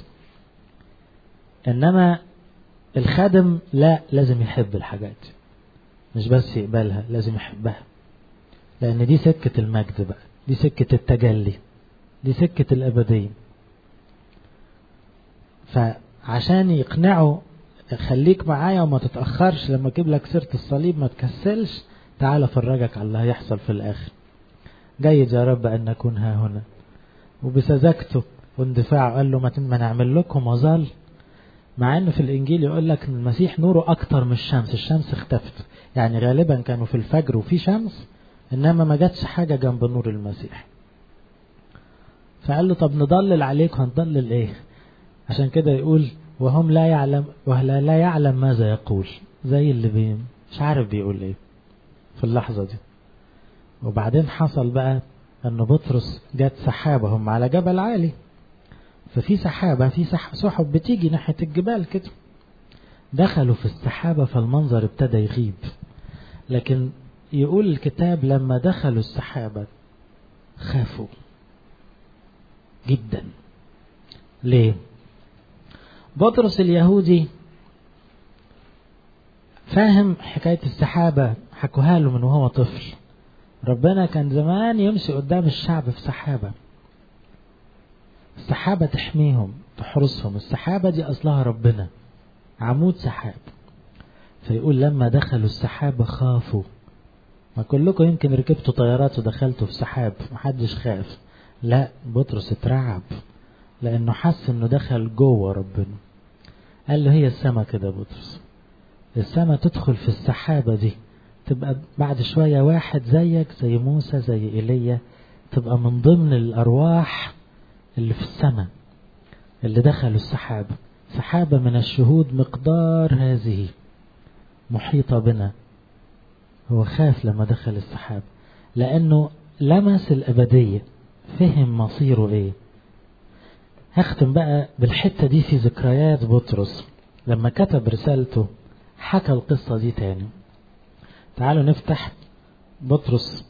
[SPEAKER 1] انما الخادم لا، لازم يحب الحاجات، مش بس يقبلها، لازم يحبها، لان دي سكة المجد بقى، دي سكة التجلي، دي سكة الأبدية. فعشان يقنعوا خليك معايا وما تتأخرش، لما اجيب لك سيرة الصليب ما تكسلش، تعال فرجك على اللي هيحصل في الآخر. جيد يا رب أن نكون ها هنا. وبسذاجته واندفاعه قال له ما نعمل لكم مظال، مع انه في الانجيل يقول لك ان المسيح نوره اكتر من الشمس، الشمس اختفت، يعني غالبا كانوا في الفجر وفي شمس، انما ما جاتش حاجة جنب نور المسيح. فقال له طب نضلل عليك، هنضلل ايه؟ عشان كده يقول وهم لا يعلم لا يعلم ماذا يقول، زي اللي مش عارف بيقول ايه في اللحظة دي. وبعدين حصل بقى ان بطرس جات سحابة، هم على جبل عالي، ففي سحابة، في سحب بتيجي ناحية الجبال كده، دخلوا في السحابة فالمنظر ابتدى يغيب. لكن يقول الكتاب لما دخلوا السحابة خافوا جدا. ليه؟ بطرس اليهودي فاهم حكاية السحابة، حكوها له من وهو طفل. ربنا كان زمان يمشي قدام الشعب في سحابة، السحابة تحميهم تحرسهم، السحابة دي أصلها ربنا، عمود سحاب. فيقول لما دخلوا السحابة خافوا. ما كلكم يمكن ركبتوا طيارات ودخلتوا في سحاب محدش خاف، لا بطرس اترعب لأنه حس أنه دخل جوه ربنا. قال له هي السما كده بطرس، السما تدخل في السحابة دي، تبقى بعد شوية واحد زيك زي موسى زي إيليا، تبقى من ضمن الأرواح اللي في السما اللي دخلوا السحابة. سحابة من الشهود مقدار هذه محيطة بنا. هو خاف لما دخل السحاب لأنه لمس الأبدية، فهم مصيره إيه. هختم بقى بالحتة دي في ذكريات بطرس لما كتب رسالته، حكى القصة دي تاني. تعالوا نفتح بطرس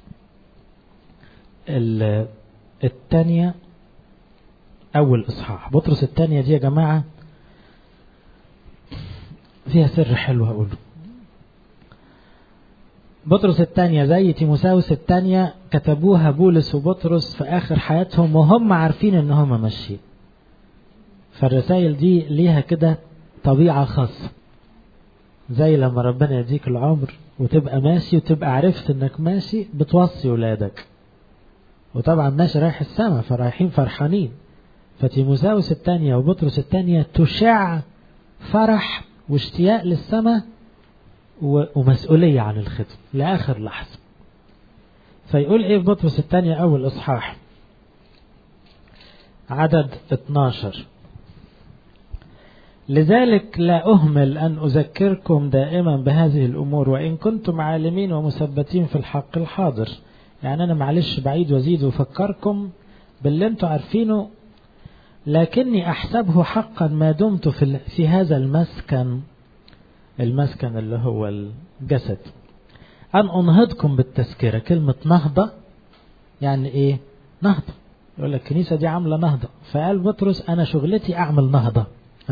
[SPEAKER 1] الثانية أول إصحاح. بطرس الثانية دي يا جماعة فيها سر حلو هقوله. بطرس الثانية زي تيموثاوس الثانية كتبوها بولس وبطرس في آخر حياتهم وهم عارفين إن هم ماشيين. فالرسائل دي ليها كده طبيعة خاصة، زي لما ربنا يديك العمر وتبقى ماشي وتبقى عرفت إنك ماشي بتوصي ولادك، وطبعا ماشي رايح السماء فرايحين فرحانين. فتيموثاوس الثانية وبطرس الثانية تشع فرح واشتياق للسماء ومسؤولية عن الخدمة لآخر لحظة. فيقول ايه في بطرس الثانية أول إصحاح عدد 12: لذلك لا أهمل أن أذكركم دائما بهذه الأمور وإن كنتم عالمين ومثبتين في الحق الحاضر. يعني أنا معلش بعيد وزيد وفكركم باللي انتوا عارفينه، لكني أحسبه حقا ما دمت في هذا المسكن اللي هو الجسد، أن أنهضكم بالتذكرة. كلمة نهضة يعني إيه؟ نهضة. يقول لك الكنيسة دي عاملة نهضة، فقال بطرس أنا شغلتي أعمل نهضة،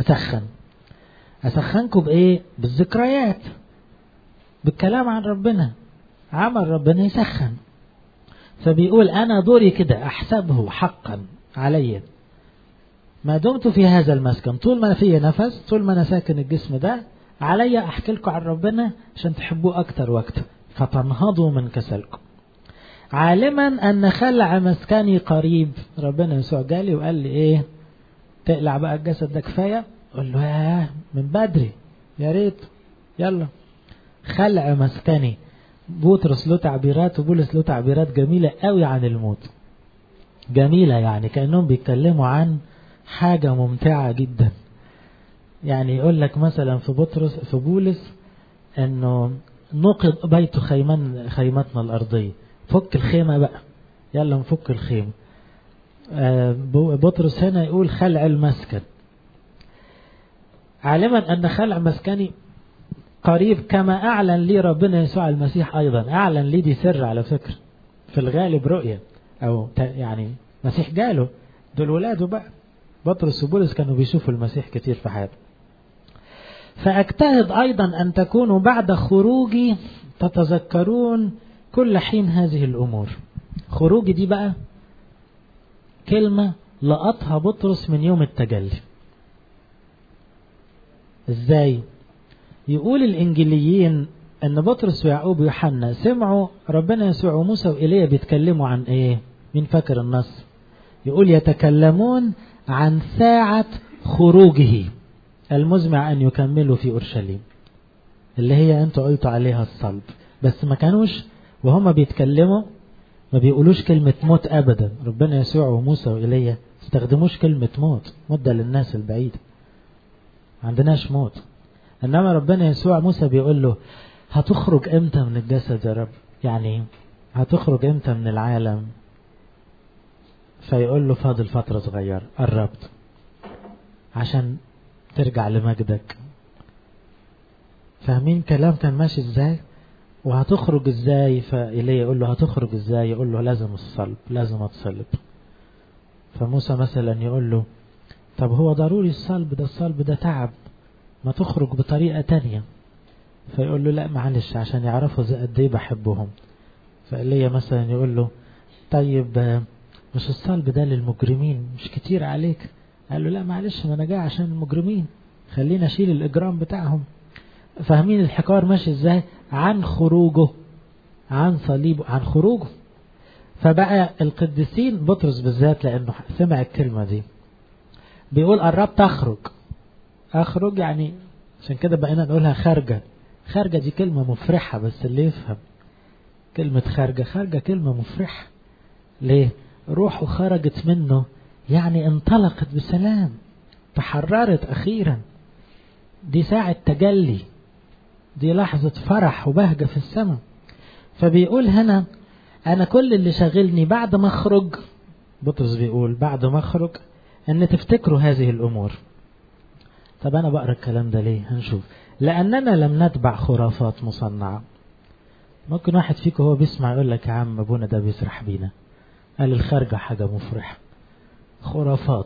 [SPEAKER 1] أسخنكم بإيه؟ بالذكريات، بالكلام عن ربنا، عمل ربنا يسخن. فبيقول أنا دوري كده أحسبه حقا علي ما دمت في هذا المسكن، طول ما في نفس، طول ما أنا ساكن الجسم ده، علي أحكي لكم عن ربنا عشان تحبوه أكتر وأكتر فتنهضوا من كسلكم، عالما أن خلع مسكني قريب. ربنا يسوع جالي وقال لي إيه؟ تقلع بقى الجسد ده كفاية. قل له ياه من بدري، يا ريت، يلا. خلع مسكني. بطرس له تعبيرات وبولس له تعبيرات جميلة قوي عن الموت، جميلة يعني كأنهم بيتكلموا عن حاجة ممتعة جدا. يعني يقول لك مثلا في بولس انه نقض بيت خيمتنا الارضية، فك الخيمة بقى، يلا نفك الخيمة. بطرس هنا يقول خلع المسكن، عالما ان خلع مسكني قريب كما اعلن لي ربنا يسوع المسيح ايضا. اعلن لي دي سر على فكرة، في الغالب رؤية او يعني مسيح جاله، دول ولاده بقى. بطرس وبولس كانوا بيشوفوا المسيح كتير في حياتهم. فأجتهد أيضا أن تكونوا بعد خروجي تتذكرون كل حين هذه الأمور. خروجي دي بقى كلمة لقطها بطرس من يوم التجلي. إزاي؟ يقول الإنجيليين أن بطرس ويعقوب ويوحنا سمعوا ربنا يسوع وموسى وإيليا بيتكلموا عن إيه؟ مين فاكر النص؟ يقول يتكلمون عن ساعة خروجه المزمع أن يكملوا في أورشليم، اللي هي أنتوا قلتوا عليها الصلب. بس ما كانوش وهم بيتكلموا ما بيقولوش كلمة موت أبدا. ربنا يسوع وموسى وإيليا استخدموش كلمة موت، مدة للناس البعيدة، ما عندناش موت. إنما ربنا يسوع موسى بيقول له هتخرج إمتى من الجسد يا رب؟ يعني هتخرج إمتى من العالم؟ فيقول له فاضل فترة صغيرة، قربت عشان ترجع لمجدك. فاهمين كلام كان ماشي ازاي؟ وهتخرج ازاي؟ فإليه يقول له هتخرج ازاي؟ يقول له لازم الصلب، لازم اتصلب. فموسى مثلا يقول له طب هو ضروري الصلب ده تعب، ما تخرج بطريقة تانية. فيقول له لا معلش عشان يعرفوا زي قد ايه بحبهم. فإليه مثلا يقول له طيب مش الصلب ده للمجرمين، مش كتير عليك؟ قال له لا معلش ما انا جاي عشان المجرمين، خلينا اشيل الاجرام بتاعهم. فاهمين الحوار ماشي ازاي؟ عن خروجه، عن صليبه، عن خروجه. فبقى القديسين بطرس بالذات لانه سمع الكلمة دي بيقول قربت اخرج يعني عشان كده بقينا نقولها خارجة دي كلمة مفرحة، بس اللي يفهم كلمة خارجة كلمة مفرحة. ليه؟ روحه خرجت منه، يعني انطلقت بسلام، تحررت أخيرا. دي ساعة تجلي، دي لحظة فرح وبهجة في السماء. فبيقول هنا أنا كل اللي شغلني بعد ما أخرج، بطرس بيقول بعد ما أخرج أن تفتكروا هذه الأمور. طب أنا بقرأ الكلام ده ليه؟ هنشوف. لأننا لم نتبع خرافات مصنعة. ممكن واحد فيكم هو بيسمع يقول لك يا عم أبونا ده بيسرح بينا، قال الخارجة حاجة مفرحة، خرافات.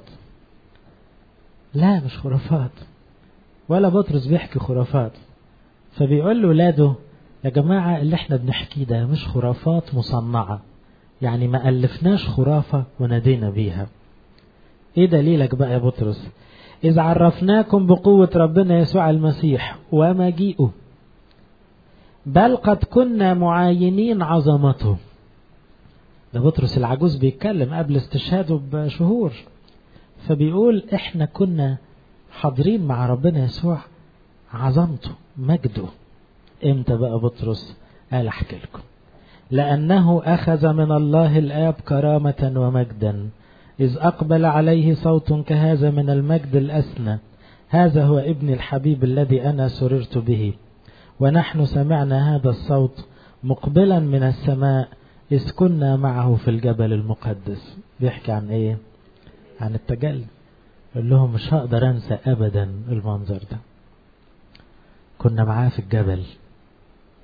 [SPEAKER 1] لا مش خرافات، ولا بطرس بيحكي خرافات. فبيقول له ولاده يا جماعة اللي احنا بنحكيه ده مش خرافات مصنعة، يعني ما ألفناش خرافة ونادينا بيها. ايه دليلك بقى يا بطرس؟ إذ عرفناكم بقوة ربنا يسوع المسيح ومجيئه، بل قد كنا معاينين عظمته. ده بطرس العجوز بيتكلم قبل استشهاده بشهور. فبيقول احنا كنا حاضرين مع ربنا يسوع عظمته مجده. امتى بقى بطرس؟ قال احكي لكم. لأنه أخذ من الله الآب كرامة ومجدا، إذ أقبل عليه صوت كهذا من المجد الأسنى، هذا هو ابن الحبيب الذي أنا سررت به. ونحن سمعنا هذا الصوت مقبلا من السماء إذ كنا معه في الجبل المقدس. بيحكي عن إيه؟ عن التجلي. يقول لهم مش هقدر أنسى أبدا المنظر ده، كنا معاه في الجبل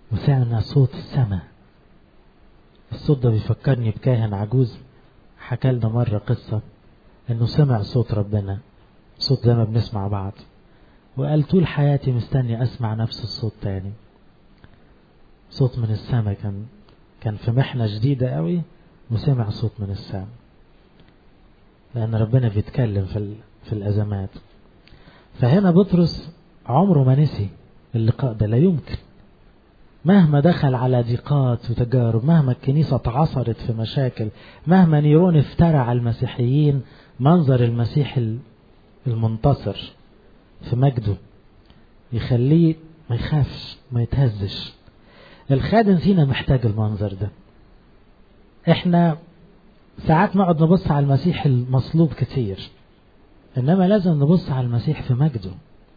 [SPEAKER 1] وسمعنا صوت السماء. الصوت ده بيفكرني بكاهن عجوز حكى لنا مرة قصة انه سمع صوت ربنا، صوت زي ما بنسمع بعض، وقال طول حياتي مستني اسمع نفس الصوت تاني. صوت من السماء، كان في محنة شديدة قوي وسمع صوت من السماء، لأن ربنا بيتكلم في الأزمات. فهنا بطرس عمره ما نسي اللقاء ده، لا يمكن، مهما دخل على ضيقات وتجارب، مهما الكنيسة اتعصرت في مشاكل، مهما نيرون افترى على المسيحيين، منظر المسيح المنتصر في مجده يخليه ما يخافش ما يتهزش. الخادم فينا محتاج المنظر ده. احنا ساعات نقعد نبص على المسيح المصلوب كتير، انما لازم نبص على المسيح في مجده،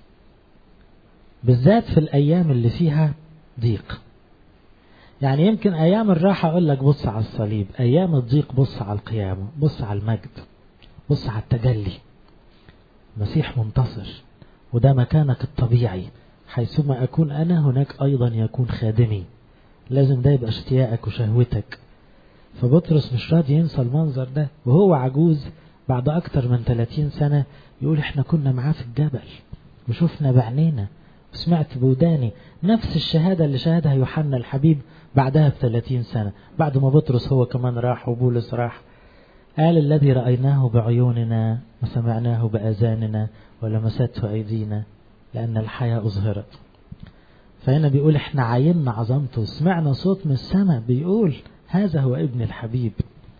[SPEAKER 1] بالذات في الايام اللي فيها ضيق. يعني يمكن ايام الراحة اقول لك بص على الصليب، ايام الضيق بص على القيامة، بص على المجد، بص على التجلي. مسيح منتصر، وده مكانك الطبيعي، حيثما اكون انا هناك ايضا يكون خادمي. لازم ده يبقى اشتياقك وشهوتك. فبطرس مش راضي ينسى المنظر ده، وهو عجوز بعد اكتر من 30 سنة يقول احنا كنا معاه في الجبل وشفنا بعينينا وسمعت بوداني نفس الشهادة اللي شهدها يوحنا الحبيب بعدها ب30 سنة، بعد ما بطرس هو كمان راح وبولس راح. قال الذي رأيناه بعيوننا وسمعناه بآذاننا ولمسته أيدينا لأن الحياة أظهرت. فهنا بيقول احنا عايننا عظمته، سمعنا صوت من السماء بيقول هذا هو ابن الحبيب،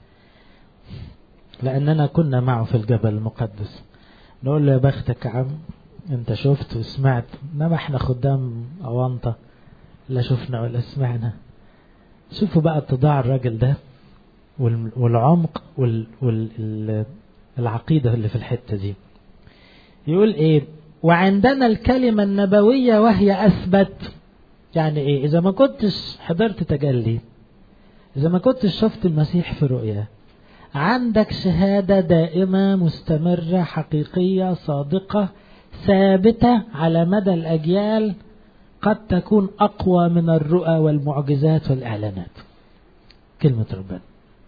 [SPEAKER 1] لأننا كنا معه في الجبل المقدس. نقول له يا بختك يا عم، انت شفت وسمعت، انما احنا خدام أونطة لا شفنا ولا سمعنا. شوفوا بقى اتضاع الراجل ده والعمق والعقيدة اللي في الحتة دي. يقول ايه؟ وعندنا الكلمة النبوية وهي أثبت. يعني ايه؟ إذا ما كنتش حضرت تجلي، إذا ما كنتش شفت المسيح في رؤيا، عندك شهادة دائمة مستمرة حقيقية صادقة ثابتة على مدى الأجيال، قد تكون أقوى من الرؤى والمعجزات والإعلانات. كلمة ربنا.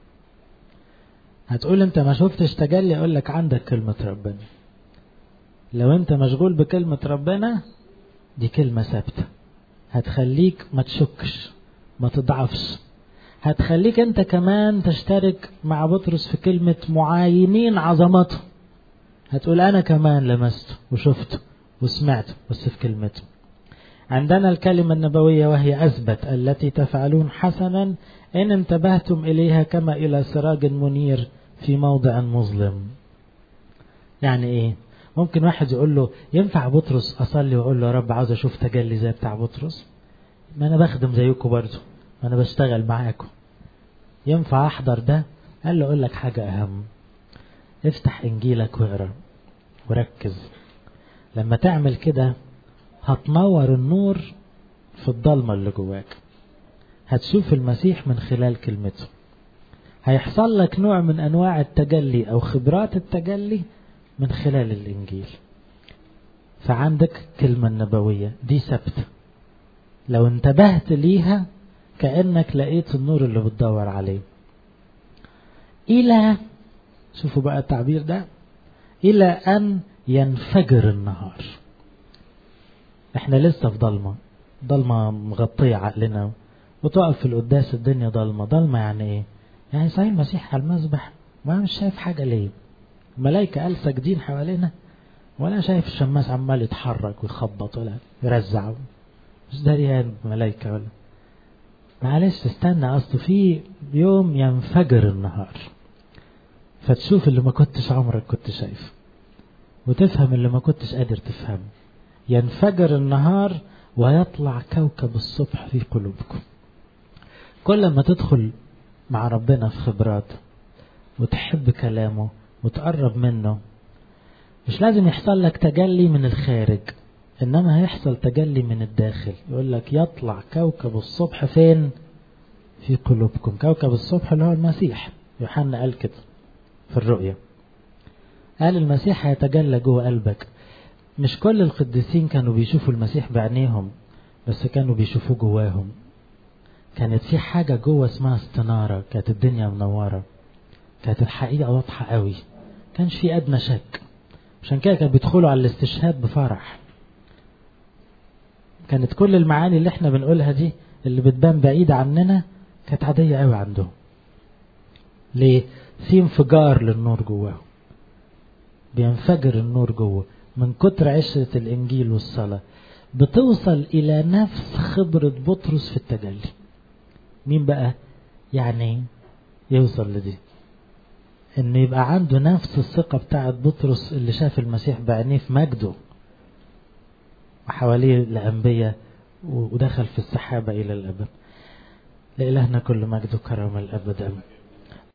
[SPEAKER 1] هتقول انت ما شفتش تجلي، اقول لك عندك كلمة ربنا. لو انت مشغول بكلمة ربنا دي كلمة ثابتة، هتخليك ما تشكش ما تضعفش، هتخليك انت كمان تشترك مع بطرس في كلمة معاينين عظمته. هتقول انا كمان لمسته وشفته وسمعته بس في كلمته. عندنا الكلمة النبوية وهي أثبت التي تفعلون حسنا إن انتبهتم إليها كما إلى سراج منير في موضع مظلم. يعني إيه؟ ممكن واحد يقول له ينفع بطرس أصلي وأقول له يا رب عاوز أشوف تجلي زي بتاع بطرس؟ ما أنا بخدم زيكم برضو، ما أنا بشتغل معاكم، ينفع أحضر ده؟ قال له أقول لك حاجة أهم، افتح إنجيلك واقرأ وركز. لما تعمل كده هتنور النور في الضلمة اللي جواك، هتشوف المسيح من خلال كلمته، هيحصل لك نوع من أنواع التجلي أو خبرات التجلي من خلال الإنجيل. فعندك كلمة النبوية دي ثابتة، لو انتبهت ليها كأنك لقيت النور اللي بتدور عليه. إلى، شوفوا بقى التعبير ده، إلى أن ينفجر النهار. احنا لسه في ضلمة مغطية عقلنا، وتقف في القداس الدنيا ضلمة. يعني ايه؟ يعني صحيح المسيح على المذبح ما مش شايف حاجة ليه؟ الملائكة قال ساجدين حوالينا، ولا شايف الشماس عمال يتحرك ويخبط ولا يرزع، مش داريان ملائكة ولا. معلش استنى، اصله في يوم ينفجر النهار فتشوف اللي ما كنتش عمرك كنت شايف، وتفهم اللي ما كنتش قادر تفهمه. ينفجر النهار ويطلع كوكب الصبح في قلوبكم. كل ما تدخل مع ربنا في خبرات وتحب كلامه وتقرب منه، مش لازم يحصل لك تجلي من الخارج، انما هيحصل تجلي من الداخل. يقول لك يطلع كوكب الصبح فين؟ في قلوبكم. كوكب الصبح اللي هو المسيح. يوحنا قال كده في الرؤيا، قال المسيح هيتجلى جوه قلبك. مش كل القديسين كانوا بيشوفوا المسيح بعينيهم، بس كانوا بيشوفوه جواهم. كانت في حاجة جوه اسمها استنارة، كانت الدنيا منورة، كانت الحقيقة واضحة قوي، كانش في أدنى شك. عشان كده كانوا بيدخلوا على الاستشهاد بفرح. كانت كل المعاني اللي احنا بنقولها دي اللي بتبان بعيدة عننا كانت عادية قوي عندهم. ليه؟ في انفجار للنور جواه، بينفجر النور جوه من كتر عشرة الإنجيل والصلاة، بتوصل إلى نفس خبرة بطرس في التجلي. مين بقى يعني يوصل لدي؟ إنه يبقى عنده نفس الثقة بتاعة بطرس اللي شاف المسيح بعينيه في مجده وحواليه الأنبياء ودخل في السحابة إلى الأبد. لإلهنا كل مجد وكرم الأبد.